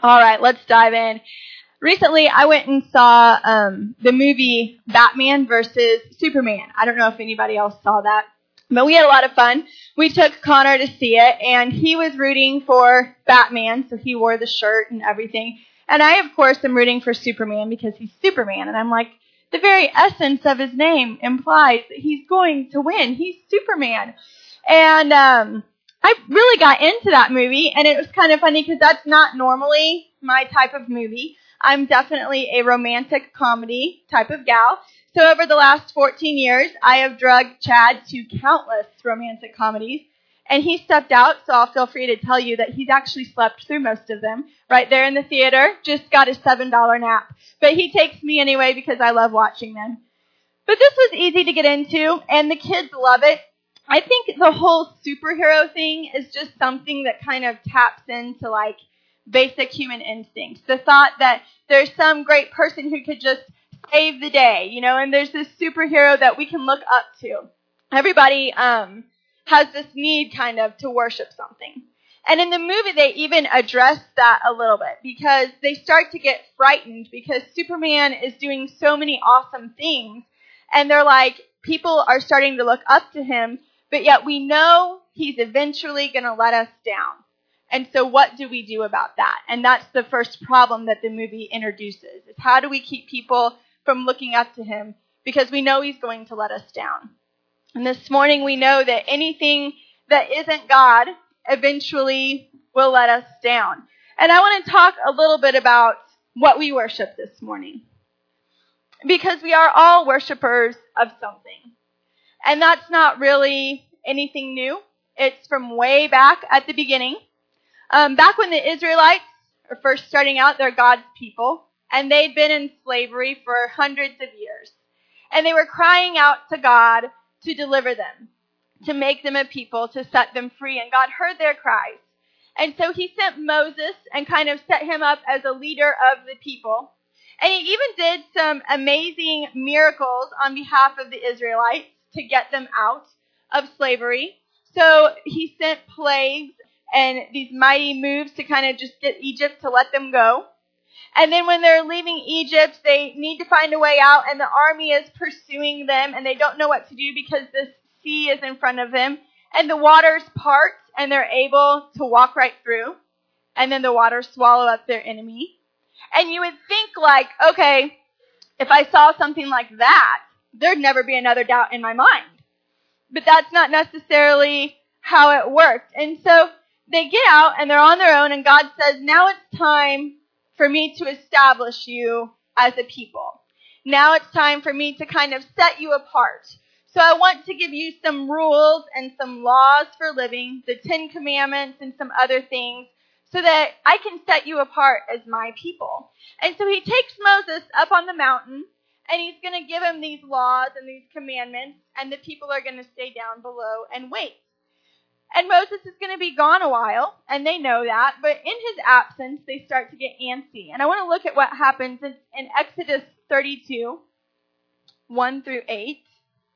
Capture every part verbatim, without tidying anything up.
All right, let's dive in. Recently, I went and saw um, the movie Batman versus Superman. I don't know if anybody else saw that, but we had a lot of fun. We took Connor to see it, and he was rooting for Batman, so he wore the shirt and everything. And I, of course, am rooting for Superman because he's Superman. And I'm like, the very essence of his name implies that he's going to win. He's Superman. And um I really got into that movie, and it was kind of funny because that's not normally my type of movie. I'm definitely a romantic comedy type of gal. So over the last fourteen years, I have drugged Chad to countless romantic comedies, and he stepped out, so I'll feel free to tell you that he's actually slept through most of them. Right there in the theater, just got a seven dollar nap. But he takes me anyway because I love watching them. But this was easy to get into, and the kids love it. I think the whole superhero thing is just something that kind of taps into like basic human instincts. The thought that there's some great person who could just save the day, you know, and there's this superhero that we can look up to. Everybody um, has this need kind of to worship something. And in the movie, they even address that a little bit because they start to get frightened because Superman is doing so many awesome things. And they're like, people are starting to look up to him. But yet we know he's eventually going to let us down. And so what do we do about that? And that's the first problem that the movie introduces, is how do we keep people from looking up to him because we know he's going to let us down. And this morning we know that anything that isn't God eventually will let us down. And I want to talk a little bit about what we worship this morning. Because we are all worshipers of something. And that's not really anything new. It's from way back at the beginning. Um, back when the Israelites were first starting out, they're God's people. And they'd been in slavery for hundreds of years. And they were crying out to God to deliver them, to make them a people, to set them free. And God heard their cries. And so he sent Moses and kind of set him up as a leader of the people. And he even did some amazing miracles on behalf of the Israelites to get them out of slavery. So he sent plagues and these mighty moves to kind of just get Egypt to let them go. And then when they're leaving Egypt, they need to find a way out, and the army is pursuing them, and they don't know what to do because this sea is in front of them. And the waters part, and they're able to walk right through. And then the waters swallow up their enemy. And you would think like, okay, if I saw something like that, there'd never be another doubt in my mind. But that's not necessarily how it worked. And so they get out and they're on their own, and God says, now it's time for me to establish you as a people. Now it's time for me to kind of set you apart. So I want to give you some rules and some laws for living, the Ten Commandments and some other things, so that I can set you apart as my people. And so he takes Moses up on the mountain, and he's going to give him these laws and these commandments, and the people are going to stay down below and wait. And Moses is going to be gone a while, and they know that, but in his absence, they start to get antsy. And I want to look at what happens in, in Exodus thirty-two, one through eight.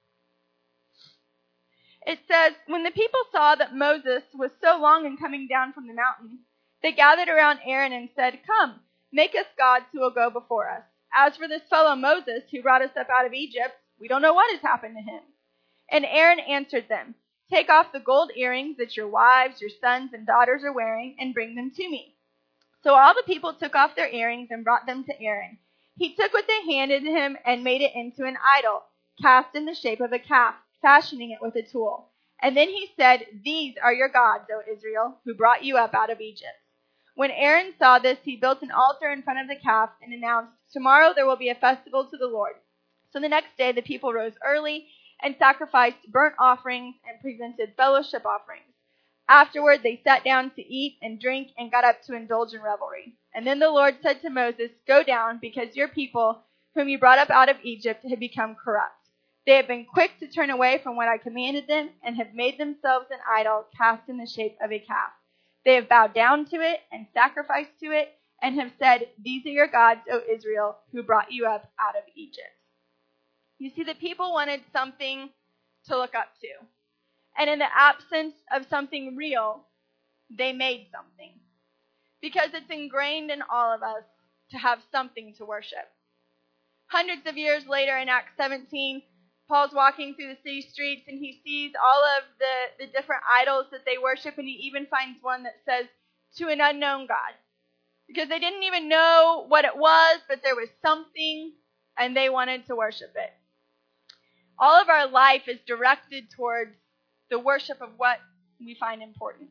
It says, when the people saw that Moses was so long in coming down from the mountain, they gathered around Aaron and said, come, make us gods who will go before us. As for this fellow Moses who brought us up out of Egypt, we don't know what has happened to him. And Aaron answered them, take off the gold earrings that your wives, your sons, and daughters are wearing and bring them to me. So all the people took off their earrings and brought them to Aaron. He took what they handed him and made it into an idol, cast in the shape of a calf, fashioning it with a tool. And then he said, these are your gods, O Israel, who brought you up out of Egypt. When Aaron saw this, he built an altar in front of the calf and announced, tomorrow there will be a festival to the Lord. So the next day the people rose early and sacrificed burnt offerings and presented fellowship offerings. Afterward they sat down to eat and drink and got up to indulge in revelry. And then the Lord said to Moses, go down, because your people, whom you brought up out of Egypt, have become corrupt. They have been quick to turn away from what I commanded them and have made themselves an idol cast in the shape of a calf. They have bowed down to it and sacrificed to it and have said, these are your gods, O Israel, who brought you up out of Egypt. You see, the people wanted something to look up to. And in the absence of something real, they made something. because it's ingrained in all of us to have something to worship. Hundreds of years later in Acts seventeen, Paul's walking through the city streets and he sees all of the, the different idols that they worship, and he even finds one that says, "To an unknown God." Because they didn't even know what it was, but there was something and they wanted to worship it. All of our life is directed towards the worship of what we find important.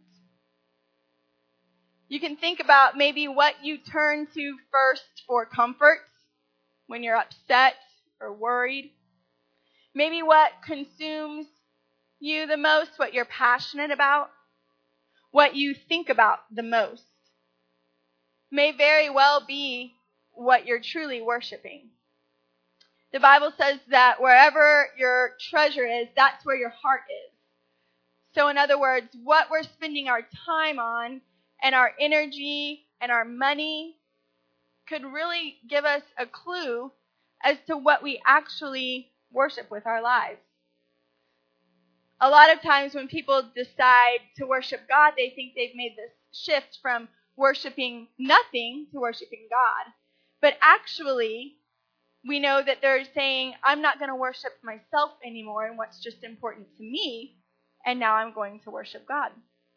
You can think about maybe what you turn to first for comfort when you're upset or worried. Maybe what consumes you the most, what you're passionate about, what you think about the most, may very well be what you're truly worshiping. The Bible says that wherever your treasure is, that's where your heart is. So in other words, what we're spending our time on and our energy and our money could really give us a clue as to what we actually worship with our lives. A lot of times when people decide to worship God, they think they've made this shift from worshiping nothing to worshiping God. But actually, we know that they're saying, I'm not going to worship myself anymore and what's just important to me, and now I'm going to worship God.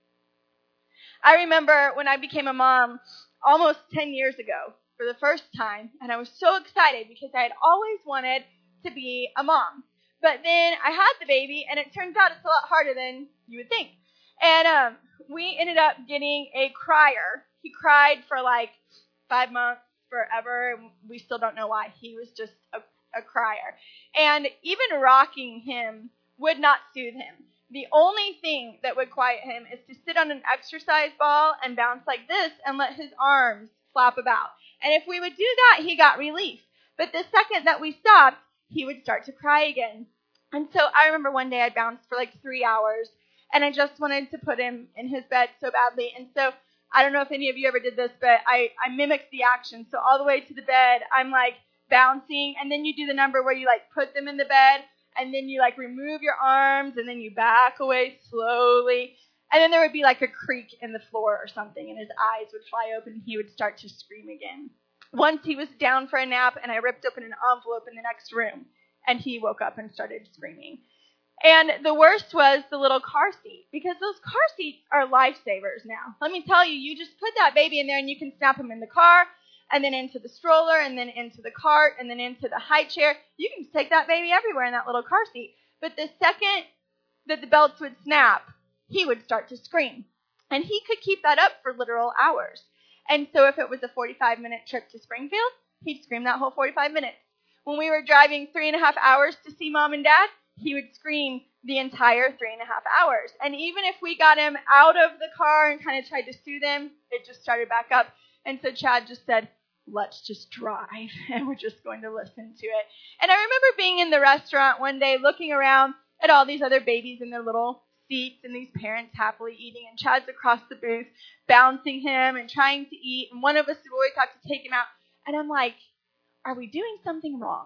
I remember when I became a mom almost ten years ago for the first time, and I was so excited because I had always wanted to be a mom. But then I had the baby, and it turns out it's a lot harder than you would think. And um, we ended up getting a crier. He cried for like five months, forever, and we still don't know why. He was just a, a crier. And even rocking him would not soothe him. The only thing that would quiet him is to sit on an exercise ball and bounce like this and let his arms flap about. And if we would do that, he got relief. But the second that we stopped, he would start to cry again. And so I remember one day I bounced for like three hours, and I just wanted to put him in his bed so badly. And so I don't know if any of you ever did this, but I, I mimicked the action. So all the way to the bed, I'm like bouncing, and then you do the number where you like put them in the bed, and then you like remove your arms, and then you back away slowly. And then there would be like a creak in the floor or something, and his eyes would fly open, and he would start to scream again. Once he was down for a nap, and I ripped open an envelope in the next room, and he woke up and started screaming. And the worst was the little car seat, because those car seats are lifesavers now. Let me tell you, you just put that baby in there, and you can snap him in the car, and then into the stroller, and then into the cart, and then into the high chair. You can just take that baby everywhere in that little car seat. But the second that the belts would snap, he would start to scream. And he could keep that up for literal hours. And so if it was a forty-five minute trip to Springfield, he'd scream that whole forty-five minutes. When we were driving three and a half hours to see Mom and Dad, he would scream the entire three and a half hours. And even if we got him out of the car and kind of tried to soothe him, it just started back up. And so Chad just said, let's just drive, and we're just going to listen to it. And I remember being in the restaurant one day looking around at all these other babies in their little seats and these parents happily eating, and Chad's across the booth bouncing him and trying to eat, and one of us would always have to take him out. And I'm like, are we doing something wrong?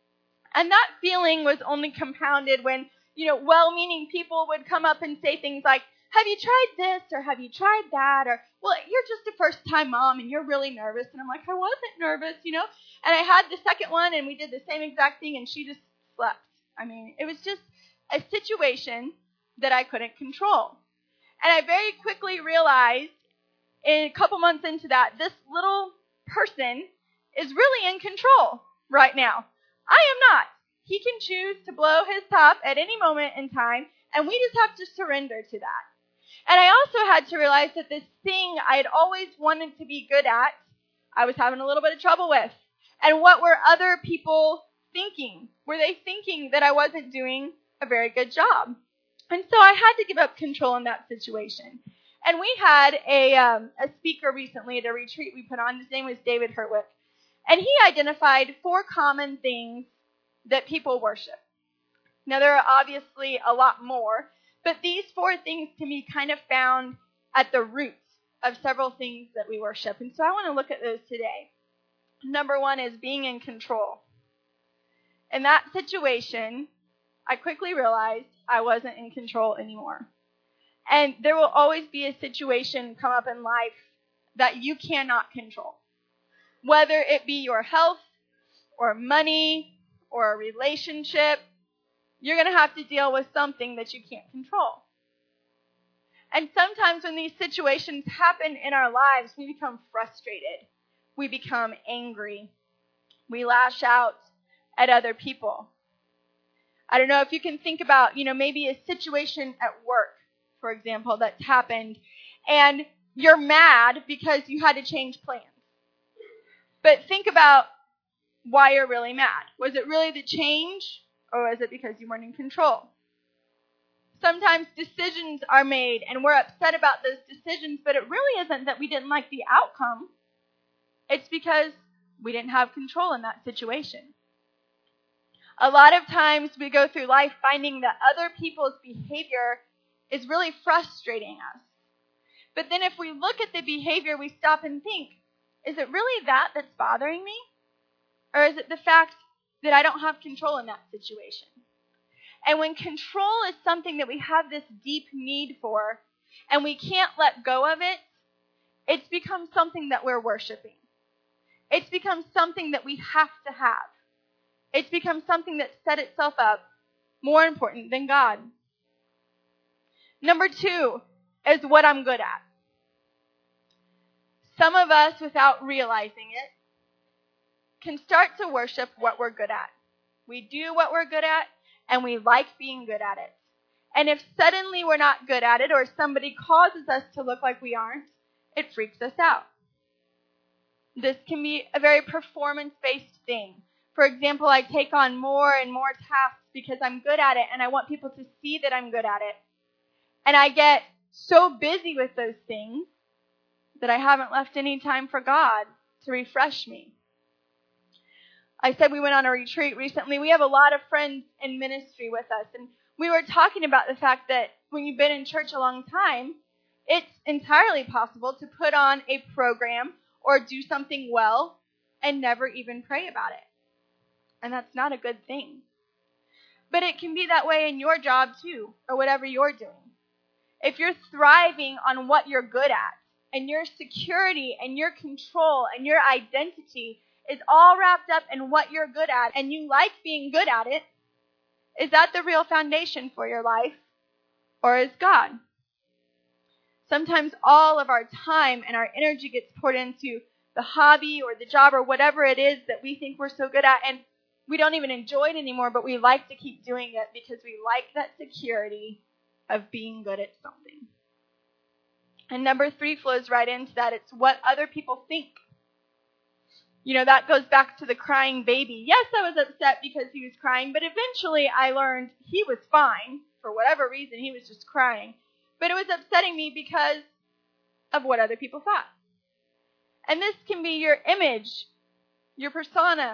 And that feeling was only compounded when, you know, well-meaning people would come up and say things like, have you tried this, or have you tried that, or, well, you're just a first-time mom, and you're really nervous. And I'm like, I wasn't nervous, you know. And I had the second one, and we did the same exact thing, and she just slept. I mean, it was just a situation that I couldn't control. And I very quickly realized, in a couple months into that, this little person is really in control right now. I am not. He can choose to blow his top at any moment in time, and we just have to surrender to that. And I also had to realize that this thing I had always wanted to be good at, I was having a little bit of trouble with. And what were other people thinking? Were they thinking that I wasn't doing a very good job? And so I had to give up control in that situation. And we had a um, a speaker recently at a retreat we put on. His name was David Hertwick. And he identified four common things that people worship. Now, there are obviously a lot more, but these four things can be kind of found at the root of several things that we worship. And so I want to look at those today. Number one is being in control. In that situation, I quickly realized I wasn't in control anymore. And there will always be a situation come up in life that you cannot control. Whether it be your health or money or a relationship, you're going to have to deal with something that you can't control. And sometimes when these situations happen in our lives, we become frustrated. We become angry. We lash out at other people. I don't know if you can think about, you know, maybe a situation at work, for example, that's happened, and you're mad because you had to change plans. But think about why you're really mad. Was it really the change, or was it because you weren't in control? Sometimes decisions are made, and we're upset about those decisions, but it really isn't that we didn't like the outcome. It's because we didn't have control in that situation. A lot of times we go through life finding that other people's behavior is really frustrating us. But then if we look at the behavior, we stop and think, is it really that that's bothering me? Or is it the fact that I don't have control in that situation? And when control is something that we have this deep need for, and we can't let go of it, it's become something that we're worshiping. It's become something that we have to have. It's become something that set itself up more important than God. Number two is what I'm good at. Some of us, without realizing it, can start to worship what we're good at. We do what we're good at, and we like being good at it. And if suddenly we're not good at it, or somebody causes us to look like we aren't, it freaks us out. This can be a very performance-based thing. For example, I take on more and more tasks because I'm good at it, and I want people to see that I'm good at it. And I get so busy with those things that I haven't left any time for God to refresh me. I said we went on a retreat recently. We have a lot of friends in ministry with us, and we were talking about the fact that when you've been in church a long time, it's entirely possible to put on a program or do something well and never even pray about it. And that's not a good thing. But it can be that way in your job too, or whatever you're doing. If you're thriving on what you're good at, and your security and your control and your identity is all wrapped up in what you're good at, and you like being good at it, is that the real foundation for your life, or is God? Sometimes all of our time and our energy gets poured into the hobby or the job or whatever it is that we think we're so good at, and we don't even enjoy it anymore, but we like to keep doing it because we like that security of being good at something. And number three flows right into that. It's what other people think. You know, that goes back to the crying baby. Yes, I was upset because he was crying, but eventually I learned he was fine. For whatever reason, he was just crying. But it was upsetting me because of what other people thought. And this can be your image, your persona.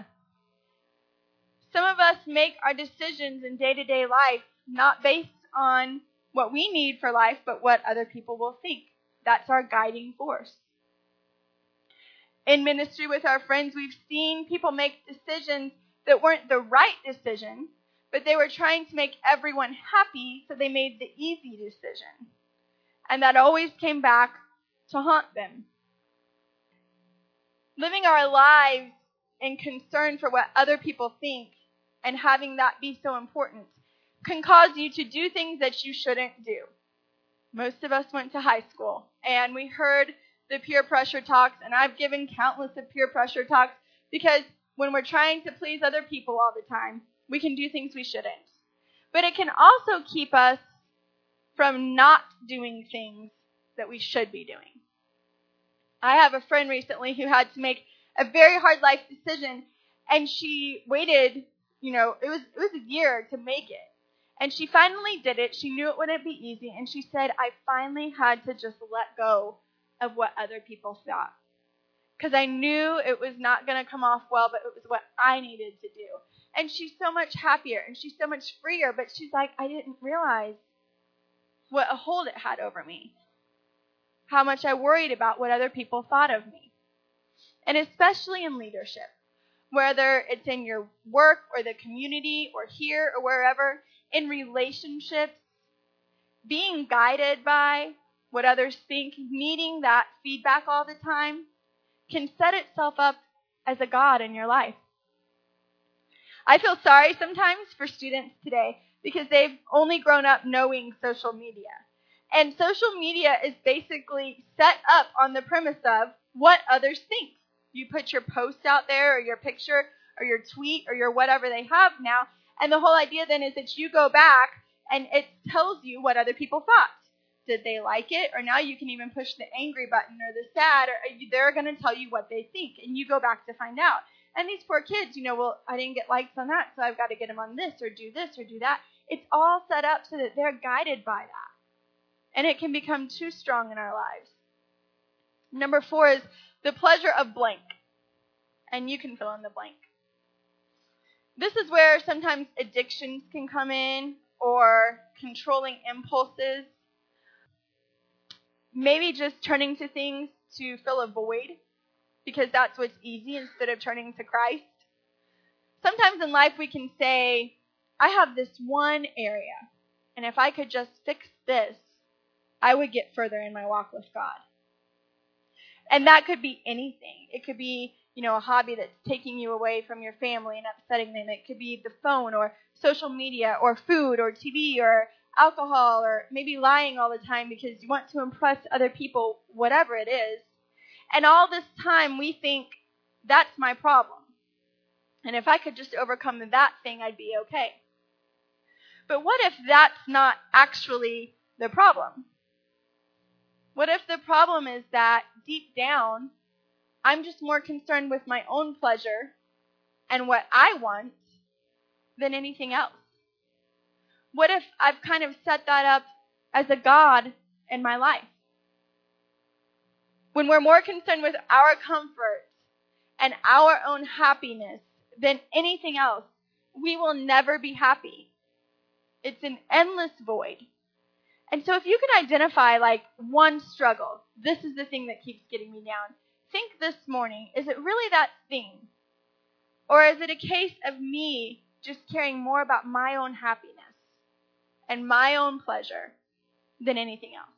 Some of us make our decisions in day-to-day life not based on what we need for life, but what other people will think. That's our guiding force. In ministry with our friends, we've seen people make decisions that weren't the right decision, but they were trying to make everyone happy, so they made the easy decision. And that always came back to haunt them. Living our lives in concern for what other people think and having that be so important can cause you to do things that you shouldn't do. Most of us went to high school, and we heard the peer pressure talks, and I've given countless of peer pressure talks, because when we're trying to please other people all the time, we can do things we shouldn't. But it can also keep us from not doing things that we should be doing. I have a friend recently who had to make a very hard life decision, and she waited, you know, it was it was a year to make it. And she finally did it. She knew it wouldn't be easy. And she said, I finally had to just let go of what other people thought. Because I knew it was not going to come off well, but it was what I needed to do. And she's so much happier and she's so much freer. But she's like, I didn't realize what a hold it had over me. How much I worried about what other people thought of me. And especially in leadership. Whether it's in your work or the community or here or wherever, in relationships, being guided by what others think, needing that feedback all the time, can set itself up as a god in your life. I feel sorry sometimes for students today because they've only grown up knowing social media. And social media is basically set up on the premise of what others think. You put your post out there or your picture or your tweet or your whatever they have now, and the whole idea then is that you go back and it tells you what other people thought. Did they like it? Or now you can even push the angry button or the sad, or they're going to tell you what they think, and you go back to find out. And these poor kids, you know, well, I didn't get likes on that, so I've got to get them on this or do this or do that. It's all set up so that they're guided by that. And it can become too strong in our lives. Number four is the pleasure of blank. And you can fill in the blank. This is where sometimes addictions can come in, or controlling impulses. Maybe just turning to things to fill a void, because that's what's easy instead of turning to Christ. Sometimes in life we can say, I have this one area, and if I could just fix this, I would get further in my walk with God. And that could be anything. It could be, you know, a hobby that's taking you away from your family and upsetting them. It could be the phone or social media or food or T V or alcohol, or maybe lying all the time because you want to impress other people, whatever it is. And all this time we think, that's my problem. And if I could just overcome that thing, I'd be okay. But what if that's not actually the problem? What if the problem is that deep down, I'm just more concerned with my own pleasure and what I want than anything else? What if I've kind of set that up as a god in my life? When we're more concerned with our comfort and our own happiness than anything else, we will never be happy. It's an endless void. And so if you can identify like one struggle, this is the thing that keeps getting me down. Think this morning, is it really that thing? Or is it a case of me just caring more about my own happiness and my own pleasure than anything else?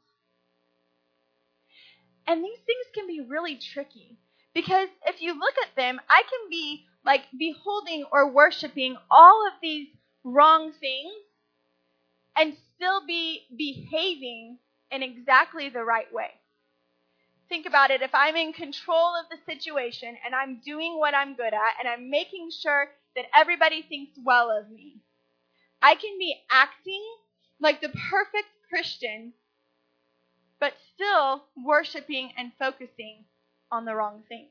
And these things can be really tricky, because if you look at them, I can be like beholding or worshiping all of these wrong things and still be behaving in exactly the right way. Think about it. If I'm in control of the situation and I'm doing what I'm good at and I'm making sure that everybody thinks well of me, I can be acting like the perfect Christian, but still worshiping and focusing on the wrong things.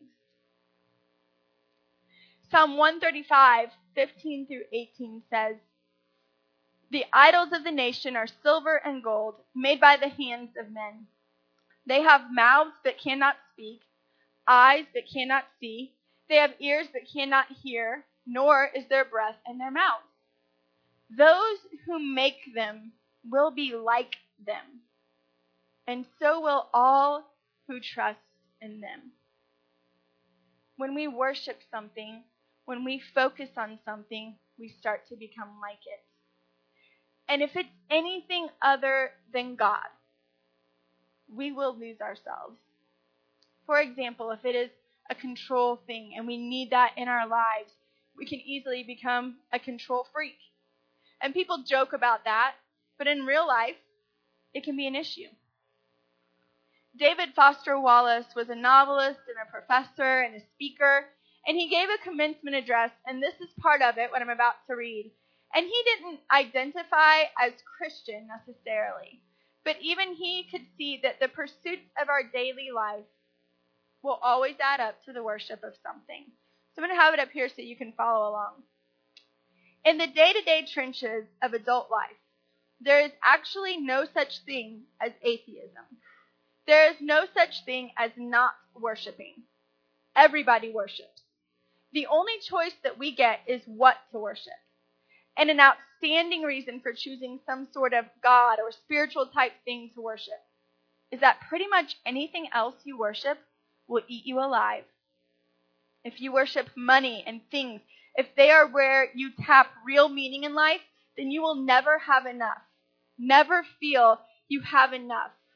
Psalm one thirty-five, fifteen through eighteen says, "The idols of the nation are silver and gold, made by the hands of men. They have mouths but cannot speak, eyes but cannot see. They have ears but cannot hear, nor is there breath in their mouths. Those who make them will be like them, and so will all who trust in them." When we worship something, when we focus on something, we start to become like it. And if it's anything other than God, we will lose ourselves. For example, if it is a control thing and we need that in our lives, we can easily become a control freak. And people joke about that, but in real life, it can be an issue. David Foster Wallace was a novelist and a professor and a speaker, and he gave a commencement address, and this is part of it, what I'm about to read. And he didn't identify as Christian necessarily, but even he could see that the pursuits of our daily life will always add up to the worship of something. So I'm going to have it up here so you can follow along. In the day-to-day trenches of adult life, there is actually no such thing as atheism. There is no such thing as not worshiping. Everybody worships. The only choice that we get is what to worship. And an outstanding reason for choosing some sort of God or spiritual type thing to worship is that pretty much anything else you worship will eat you alive. If you worship money and things, if they are where you tap real meaning in life, then you will never have enough. Never feel you have enough.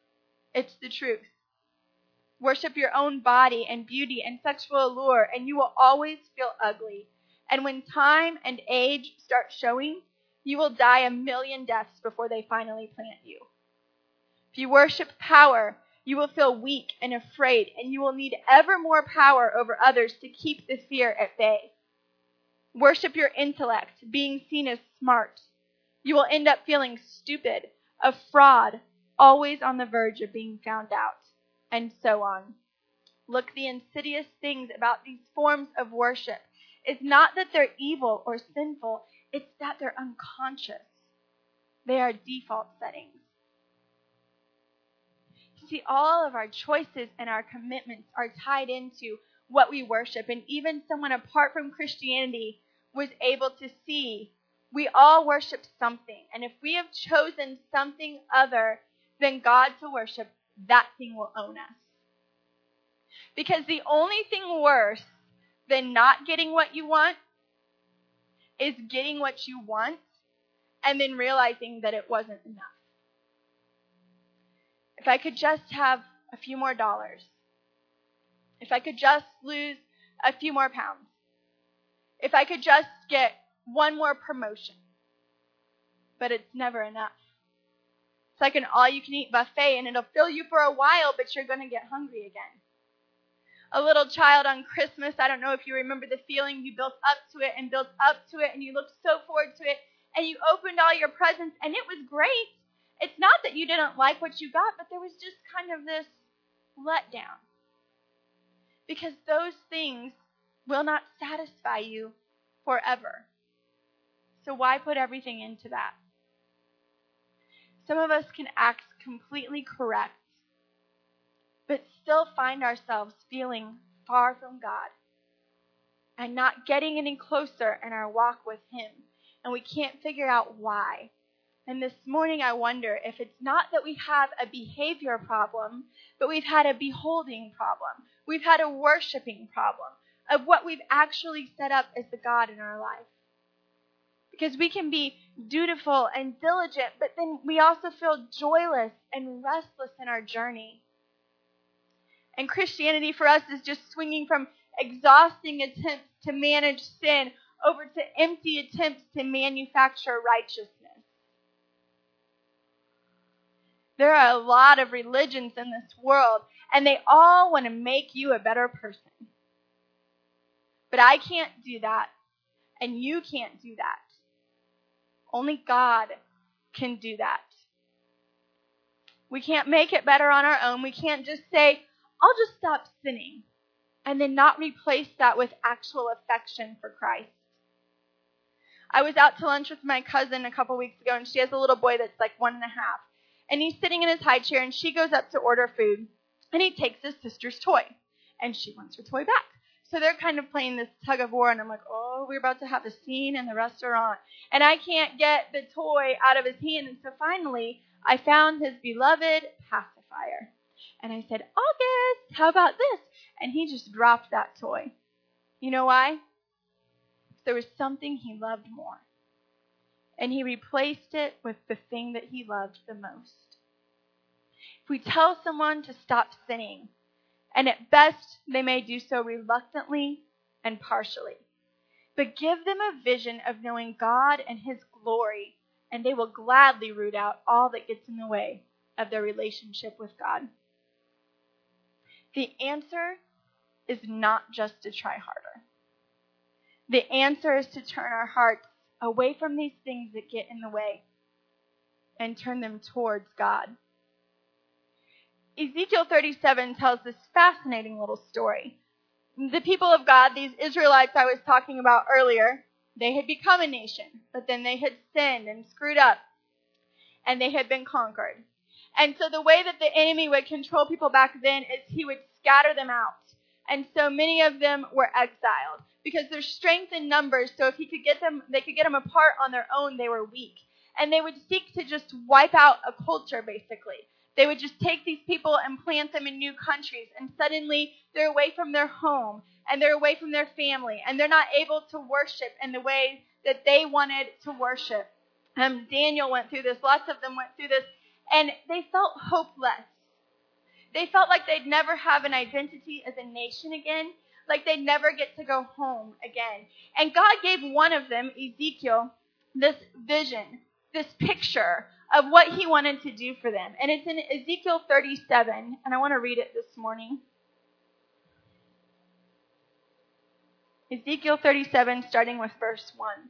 It's the truth. Worship your own body and beauty and sexual allure, and you will always feel ugly. And when time and age start showing, you will die a million deaths before they finally plant you. If you worship power, you will feel weak and afraid, and you will need ever more power over others to keep the fear at bay. Worship your intellect, being seen as smart. You will end up feeling stupid, a fraud, always on the verge of being found out, and so on. Look, the insidious things about these forms of worship is not that they're evil or sinful, it's that they're unconscious. They are default settings. See, all of our choices and our commitments are tied into what we worship. And even someone apart from Christianity was able to see we all worship something. And if we have chosen something other than God to worship, that thing will own us. Because the only thing worse than not getting what you want is getting what you want and then realizing that it wasn't enough. If I could just have a few more dollars, if I could just lose a few more pounds, if I could just get one more promotion, but it's never enough. It's like an all-you-can-eat buffet, and it'll fill you for a while, but you're going to get hungry again. A little child on Christmas, I don't know if you remember the feeling, you built up to it and built up to it, and you looked so forward to it, and you opened all your presents, and it was great. It's not that you didn't like what you got, but there was just kind of this letdown. Because those things will not satisfy you forever. So why put everything into that? Some of us can act completely correct, but still find ourselves feeling far from God and not getting any closer in our walk with Him. And we can't figure out why. And this morning I wonder if it's not that we have a behavior problem, but we've had a beholding problem. We've had a worshiping problem of what we've actually set up as the God in our life. Because we can be dutiful and diligent, but then we also feel joyless and restless in our journey. And Christianity for us is just swinging from exhausting attempts to manage sin over to empty attempts to manufacture righteousness. There are a lot of religions in this world, and they all want to make you a better person. But I can't do that, and you can't do that. Only God can do that. We can't make it better on our own. We can't just say, I'll just stop sinning, and then not replace that with actual affection for Christ. I was out to lunch with my cousin a couple weeks ago, and she has a little boy that's like one and a half. And he's sitting in his high chair, and she goes up to order food, and he takes his sister's toy, and she wants her toy back. So they're kind of playing this tug of war, and I'm like, oh, we're about to have a scene in the restaurant. And I can't get the toy out of his hand, and so finally, I found his beloved pacifier. And I said, August, how about this? And he just dropped that toy. You know why? There was something he loved more. And he replaced it with the thing that he loved the most. If we tell someone to stop sinning, and at best they may do so reluctantly and partially, but give them a vision of knowing God and His glory, and they will gladly root out all that gets in the way of their relationship with God. The answer is not just to try harder. The answer is to turn our hearts away from these things that get in the way and turn them towards God. Ezekiel thirty-seven tells this fascinating little story. The people of God, these Israelites I was talking about earlier, they had become a nation, but then they had sinned and screwed up, and they had been conquered. And so the way that the enemy would control people back then is he would scatter them out. And so many of them were exiled because there's strength in numbers. So if he could get them, they could get them apart on their own, they were weak. And they would seek to just wipe out a culture, basically. They would just take these people and plant them in new countries. And suddenly they're away from their home and they're away from their family. And they're not able to worship in the way that they wanted to worship. Um, Daniel went through this. Lots of them went through this. And they felt hopeless. they felt like they'd never have an identity as a nation again, like they'd never get to go home again. And God gave one of them, Ezekiel, this vision, this picture of what he wanted to do for them. And it's in Ezekiel thirty-seven, and I want to read it this morning. Ezekiel thirty-seven, starting with verse one.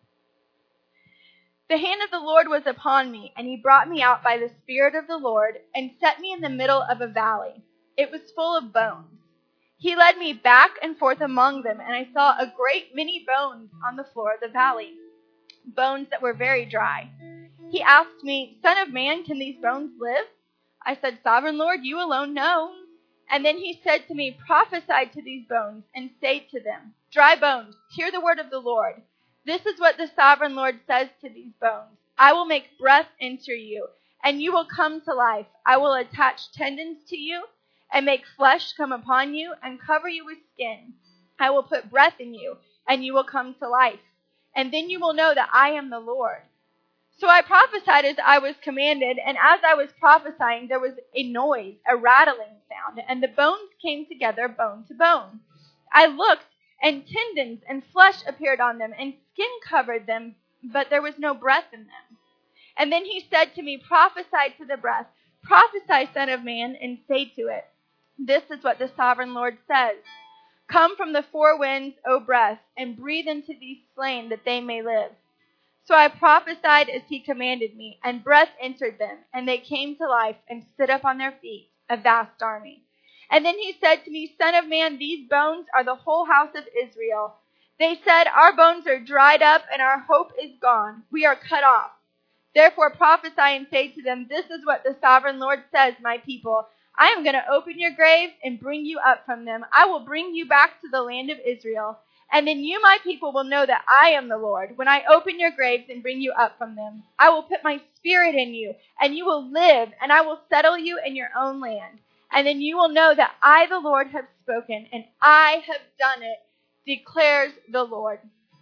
The hand of the Lord was upon me, and he brought me out by the Spirit of the Lord and set me in the middle of a valley. It was full of bones. He led me back and forth among them, and I saw a great many bones on the floor of the valley, bones that were very dry. He asked me, Son of man, can these bones live? I said, Sovereign Lord, you alone know. And then he said to me, Prophesy to these bones and say to them, Dry bones, hear the word of the Lord. This is what the Sovereign Lord says to these bones. I will make breath enter you, and you will come to life. I will attach tendons to you and make flesh come upon you and cover you with skin. I will put breath in you, and you will come to life. And then you will know that I am the Lord. So I prophesied as I was commanded, and as I was prophesying, there was a noise, a rattling sound, and the bones came together bone to bone. I looked, and tendons and flesh appeared on them, and skin covered them, but there was no breath in them. And then he said to me, Prophesy to the breath, prophesy, Son of man, and say to it, This is what the Sovereign Lord says. Come from the four winds, O breath, and breathe into these slain that they may live. So I prophesied as he commanded me, and breath entered them, and they came to life and stood up on their feet, a vast army. And then he said to me, Son of man, these bones are the whole house of Israel. They said, Our bones are dried up, and our hope is gone. We are cut off. Therefore prophesy and say to them, This is what the Sovereign Lord says, my people. I am going to open your graves and bring you up from them. I will bring you back to the land of Israel. And then you, my people, will know that I am the Lord when I open your graves and bring you up from them. I will put my spirit in you, and you will live, and I will settle you in your own land. And then you will know that I, the Lord, have spoken, and I have done it, declares the Lord.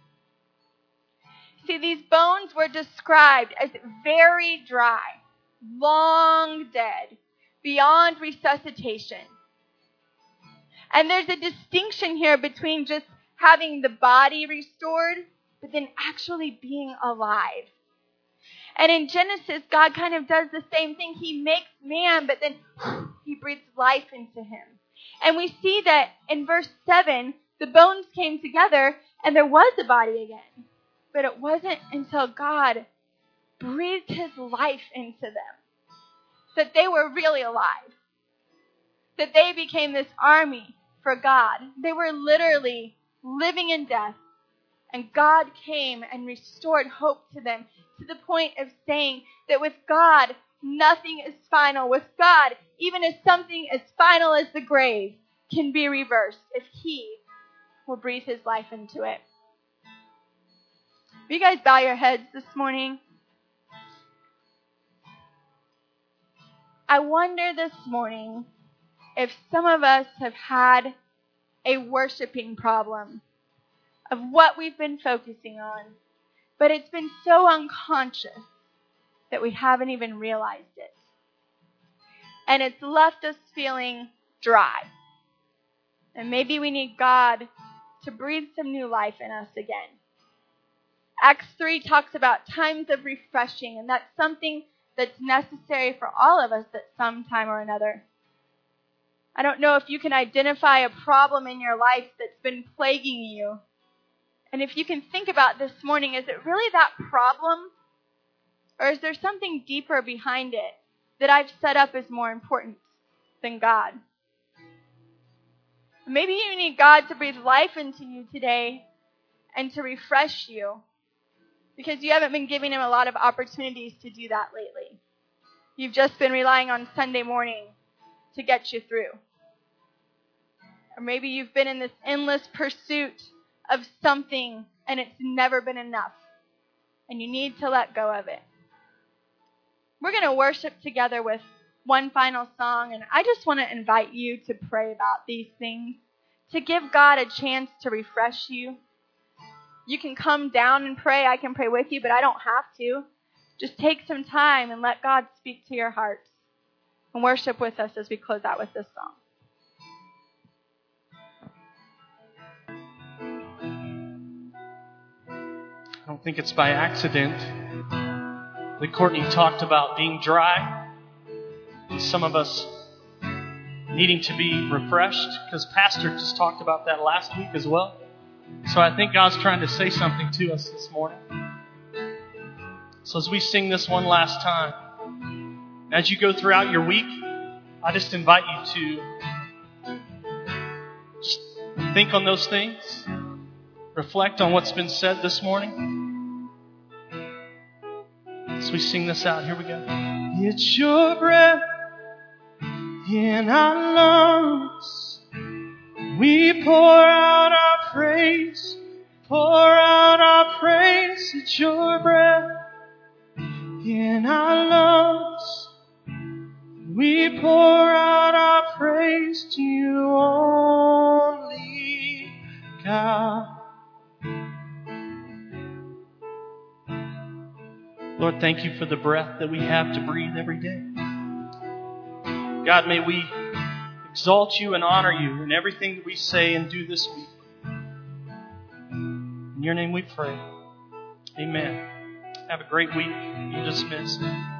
See, these bones were described as very dry, long dead, beyond resuscitation. And there's a distinction here between just having the body restored, but then actually being alive. And in Genesis, God kind of does the same thing. He makes man, but then he breathes life into him. And we see that in verse seven, the bones came together and there was a body again. But it wasn't until God breathed his life into them that they were really alive. That they became this army for God. They were literally living in death, and God came and restored hope to them to the point of saying that with God, nothing is final. With God, even as something as final as the grave can be reversed if he will breathe his life into it. Will you guys bow your heads this morning? I wonder this morning if some of us have had a worshiping problem of what we've been focusing on, but it's been so unconscious that we haven't even realized it. And it's left us feeling dry. And maybe we need God to breathe some new life in us again. Acts three talks about times of refreshing, and that's something that's necessary for all of us at some time or another. I don't know if you can identify a problem in your life that's been plaguing you. And if you can think about this morning, is it really that problem? Or is there something deeper behind it that I've set up as more important than God? Maybe you need God to breathe life into you today and to refresh you, because you haven't been giving him a lot of opportunities to do that lately. You've just been relying on Sunday morning to get you through. Or maybe you've been in this endless pursuit of something and it's never been enough, and you need to let go of it. We're going to worship together with one final song, and I just want to invite you to pray about these things, to give God a chance to refresh you. You can come down and pray. I can pray with you, but I don't have to. Just take some time and let God speak to your hearts. and worship with us as we close out with this song. I don't think it's by accident that Courtney talked about being dry and some of us needing to be refreshed, because Pastor just talked about that last week as well. So I think God's trying to say something to us this morning. So as we sing this one last time, as you go throughout your week, I just invite you to just think on those things, reflect on what's been said this morning. As we sing this out, here we go. It's your breath in our lungs. We pour out our praise, pour out our praise. It's your breath in our lungs. We pour out our praise to you only, God. Lord, thank you for the breath that we have to breathe every day. God, may we exalt you and honor you in everything that we say and do this week. In your name we pray. Amen. Have a great week. You're dismissed.